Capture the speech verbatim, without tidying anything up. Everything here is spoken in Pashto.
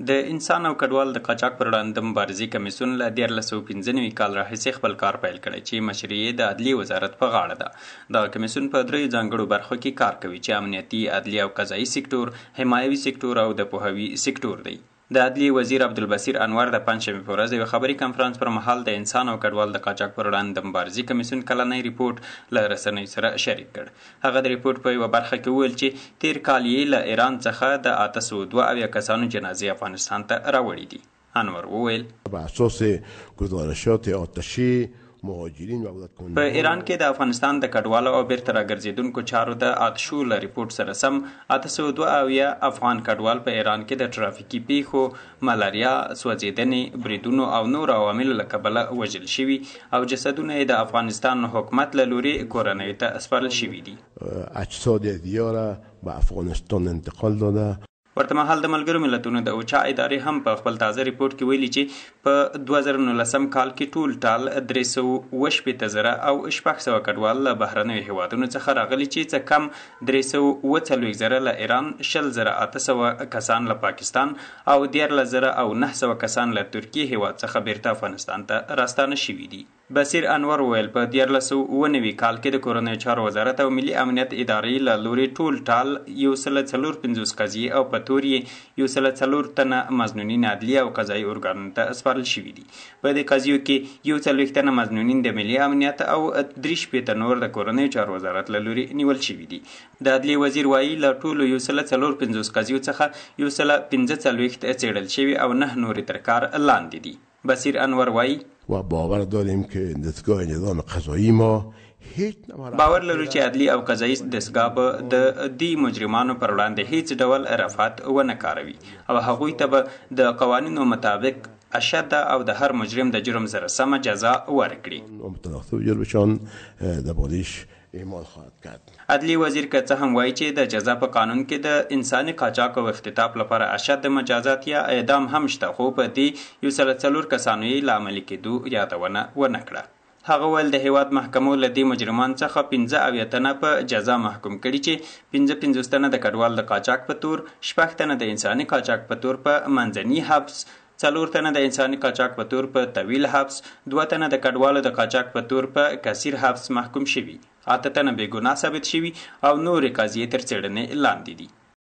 د انسان او کډوال د قاچاق پر وړاندې مبارزې کمیسیون له دیارلس سوه پنځه نوي کال راهیسې خپل کار پیل کړی چې مشري د عدلیې وزارت په غاړه ده. دغه کمیسیون په دریو ځانګړو برخو کې کار کوي چې امنیتي، عدلیه او قضایي سکتور، حمایوي سکتور او د پوهوي سکتور دی. د عدلیې وزیر عبدالبصیر انور د پنجشنبې په ورځ یوه خبري کنفرانس پر مهال د انسان او کډوال د قاچاق پر وړاندې د مبارزې کمیسیون کلنی ریپورټ له رسنیو سره شریک کړ. هغه د ریپورټ په یوه برخه کې وویل چې تیر کال یې له ایران څخه د اته سوه دوه اویا کسانو جنازې افغانستان ته راوړي دي. انور وویل بر اساس گزارشات آتشی مهاجرین و په ایران کې د افغانستان د کډوالو او بیرته راګرځېدونکو چارو د آتشو له ریپورټ سره سم اته سوه دوه اویا افغان کډوال په ایران کې د ټرافیکي پیښو، ملاریا، سوځېدنې، بریدونو او نور عواملو له کبله وژل شوي او جسدونه یې د افغانستان حکومت له لوري کورنیو ته سپارل شوي دي. اجساد دیاره به افغانستان انتقال داده. ورته مهال د ملګرو ملتونو د اوچا ادارې هم په خپل تازه ریپورټ کې ویلي چې په دوه زره نولسم کال کې ټول ټال درې سوه اوه شپېته زره او شپږ سوه کډوال له بهرنیو هیوادونو څخه راغلي چې څه کم درې سوه اوه څلوېښت زره له ایران، شل زره اته سوه کسان له پاکستان او دیارلس زره او نه سوه کسان له ترکیې هیواد څخه بیرته افغانستان ته راستانه شوي دي. بصیر انور وویل په دیارلس سوه اوه نوي کال کې د کورنیو چارو وزارت او ملي امنیت ادارې له لوري ټول ټال یو سل څلور پنځوس قضیې او په تور یې یو سل څلور تنه مظنونین عدلیه او قضایي ارګانونو ته سپارل شوي دي. په دې قضیو کې یو څلوېښت تنه مظنونین د ملي امنیت او درې شپېته نور د کورنیو چارو وزارت له لوري نیول شوي دي. د عدلیې وزیر وایي له ټولو یو سل څلور پنځوس قضیو څخه یو سل پنځه څلوېښت څېړل شوي او نه نورې تر کار لاندې دي. بصیر انور وایي و باور داریم که دستگاه نظام قضایی ما باور لرو چې عدلی او قضایي دستګاه به د دې مجرمانو پر وړاندې هیڅ ډول رفعت ونه کاروي او هغوی ته به د قوانینو مطابق اشد او د هر مجرم د جرم سره سمه جزا ورکړي. عدلی وزیر که څه هم وایي چې د جزا په قانون کې د انساني قاچاق او اختطاف لپاره اشد مجازات یا اعدام هم شته، خو په دې یو سل څلور کسانو یې له عملي کېدو یادونه ونه کړه. هغه ویل د هیواد محکمو له دې مجرمان څخه پنځه اویا تنه په جزا محکوم کړي چې پنځه پنځوس تنه د کډوال د قاچاق په تور، شپږ تنه د انساني قاچاق په تور په منځني حبس، څلور تنه د انساني قاچاق په تور په طویل حبس، دوه تنه د کډوالو د قاچاق په تور په کثیر حبس محکوم شوي، اته تنه بې ګناه ثابت شوي او نورې قضیې تر څېړنې لاندې دي.